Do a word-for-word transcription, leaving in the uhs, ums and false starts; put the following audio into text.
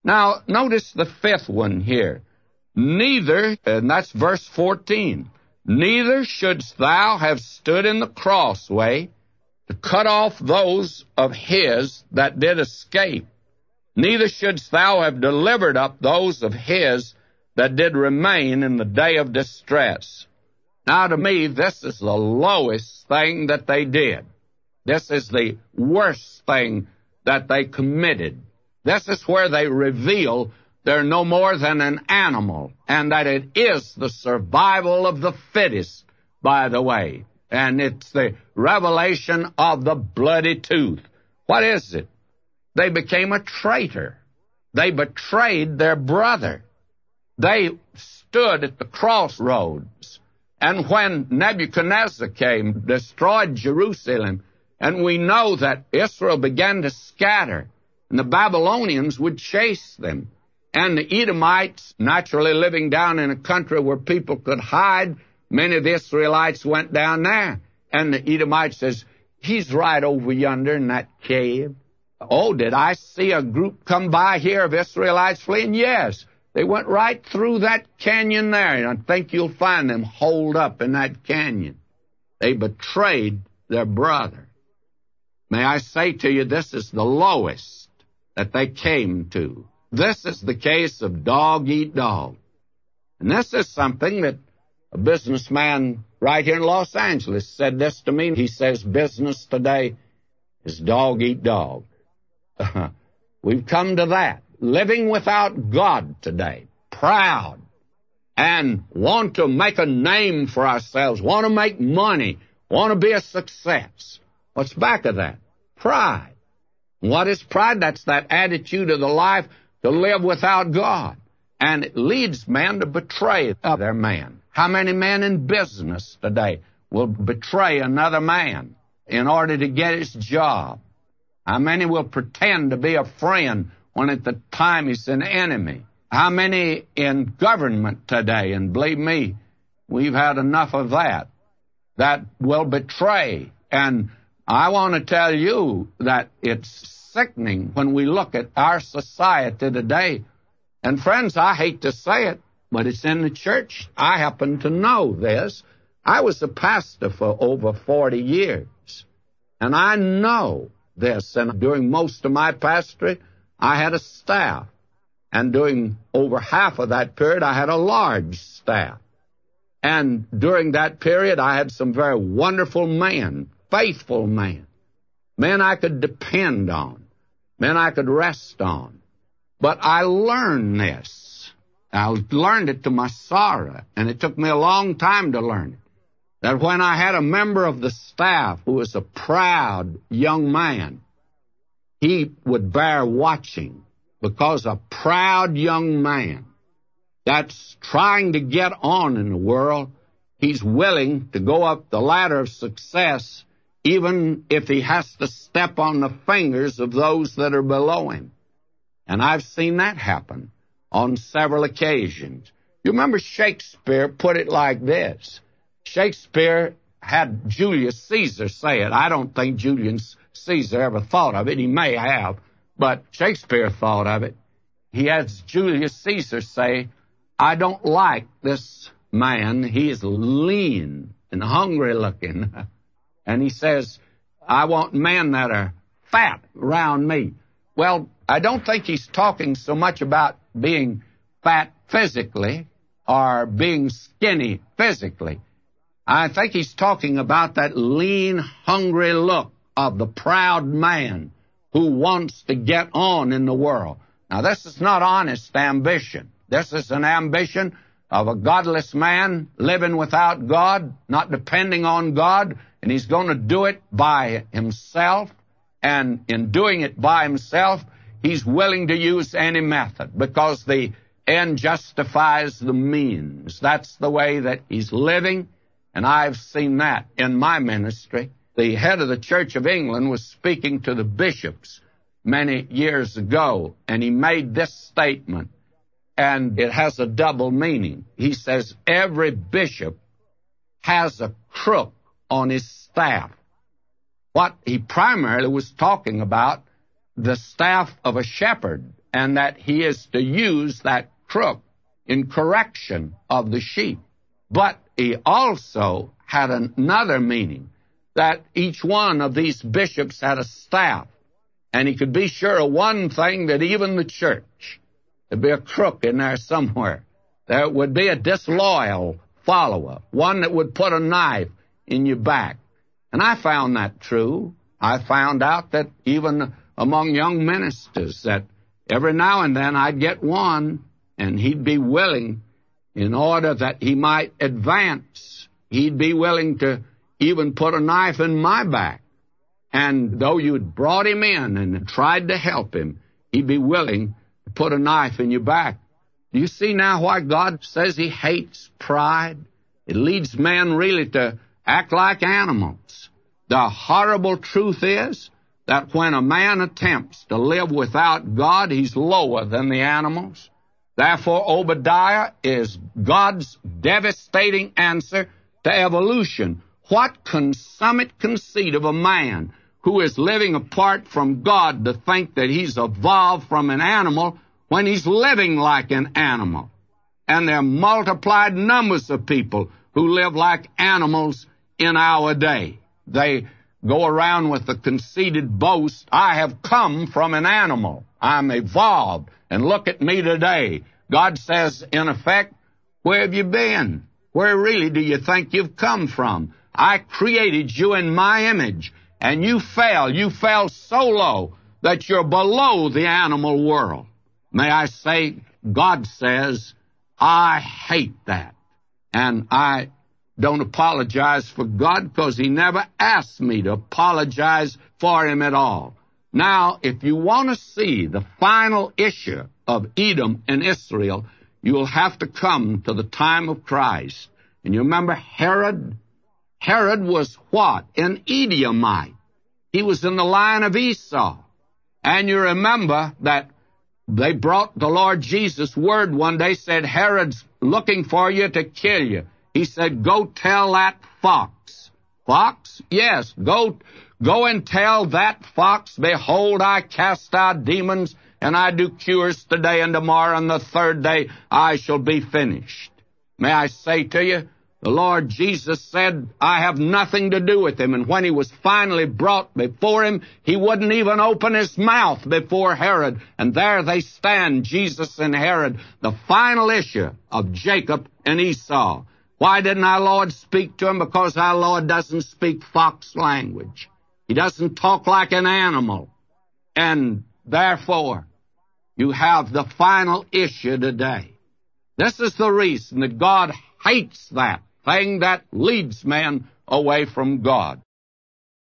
Now, notice the fifth one here. Neither, and that's verse fourteen, neither shouldst thou have stood in the crossway to cut off those of his that did escape. Neither shouldst thou have delivered up those of his that did remain in the day of distress. Now, to me, this is the lowest thing that they did. This is the worst thing that they committed. This is where they reveal they're no more than an animal, and that it is the survival of the fittest, by the way. And it's the revelation of the bloody tooth. What is it? They became a traitor. They betrayed their brother. They stood at the crossroads. And when Nebuchadnezzar came, destroyed Jerusalem, and we know that Israel began to scatter, and the Babylonians would chase them. And the Edomites, naturally living down in a country where people could hide, many of the Israelites went down there. And the Edomite says, he's right over yonder in that cave. Oh, did I see a group come by here of Israelites fleeing? Yes. They went right through that canyon there, and I think you'll find them holed up in that canyon. They betrayed their brother. May I say to you, this is the lowest that they came to. This is the case of dog eat dog. And this is something that a businessman right here in Los Angeles said this to me. He says, business today is dog eat dog. We've come to that. Living without God today. Proud. And want to make a name for ourselves. Want to make money. Want to be a success. What's back of that? Pride. What is pride? That's that attitude of the life to live without God. And it leads men to betray their man. How many men in business today will betray another man in order to get his job? How many will pretend to be a friend when at the time he's an enemy? How many in government today, and believe me, we've had enough of that, that will betray. And I want to tell you that it's sickening when we look at our society today. And friends, I hate to say it, but it's in the church. I happen to know this. I was a pastor for over forty years, and I know this. And during most of my pastorate, I had a staff. And during over half of that period, I had a large staff. And during that period, I had some very wonderful men, faithful men, men I could depend on, men I could rest on. But I learned this. I learned it to my sorrow, and it took me a long time to learn it, that when I had a member of the staff who was a proud young man, he would bear watching, because a proud young man that's trying to get on in the world, he's willing to go up the ladder of success even if he has to step on the fingers of those that are below him. And I've seen that happen on several occasions. You remember Shakespeare put it like this. Shakespeare had Julius Caesar say it. I don't think Julius Caesar ever thought of it. He may have, but Shakespeare thought of it. He has Julius Caesar say, I don't like this man. He is lean and hungry looking. And he says, I want men that are fat around me. Well, I don't think he's talking so much about being fat physically or being skinny physically. I think he's talking about that lean, hungry look of the proud man who wants to get on in the world. Now, this is not honest ambition. This is an ambition of a godless man living without God, not depending on God, and he's going to do it by himself. And in doing it by himself, he's willing to use any method because the end justifies the means. That's the way that he's living, and I've seen that in my ministry. The head of the Church of England was speaking to the bishops many years ago, and he made this statement, and it has a double meaning. He says, every bishop has a crook on his staff. What he primarily was talking about, the staff of a shepherd. and that he is to use that crook in correction of the sheep. But he also had another meaning, that each one of these bishops had a staff, and he could be sure of one thing, that even the church, there'd be a crook in there somewhere. There would be a disloyal follower, one that would put a knife in your back. And I found that true. I found out that even among young ministers, that every now and then I'd get one, and he'd be willing, in order that he might advance, he'd be willing to even put a knife in my back. And though you'd brought him in and tried to help him, he'd be willing to put a knife in your back. Do you see now why God says he hates pride? It leads men really to act like animals. The horrible truth is that when a man attempts to live without God, he's lower than the animals. Therefore, Obadiah is God's devastating answer to evolution. What consummate conceit of a man who is living apart from God to think that he's evolved from an animal when he's living like an animal. And there are multiplied numbers of people who live like animals in our day. They go around with the conceited boast, I have come from an animal. I'm evolved, and look at me today. God says, in effect, where have you been? Where really do you think you've come from? I created you in my image, and you fell. You fell so low that you're below the animal world. May I say, God says, I hate that. And I don't apologize for God, because he never asked me to apologize for him at all. Now, if you want to see the final issue of Edom and Israel, you'll have to come to the time of Christ. And you remember Herod? Herod was what? An Edomite. He was in the line of Esau. And you remember that they brought the Lord Jesus word one day, said, Herod's looking for you to kill you. He said, go tell that fox. Fox? Yes, go, go and tell that fox, behold, I cast out demons, and I do cures today and tomorrow, and the third day I shall be finished. May I say to you, the Lord Jesus said, I have nothing to do with him. And when he was finally brought before him, he wouldn't even open his mouth before Herod. And there they stand, Jesus and Herod, the final issue of Jacob and Esau. Why didn't our Lord speak to him? Because our Lord doesn't speak fox language. He doesn't talk like an animal. And therefore, you have the final issue today. This is the reason that God hates that thing that leads men away from God.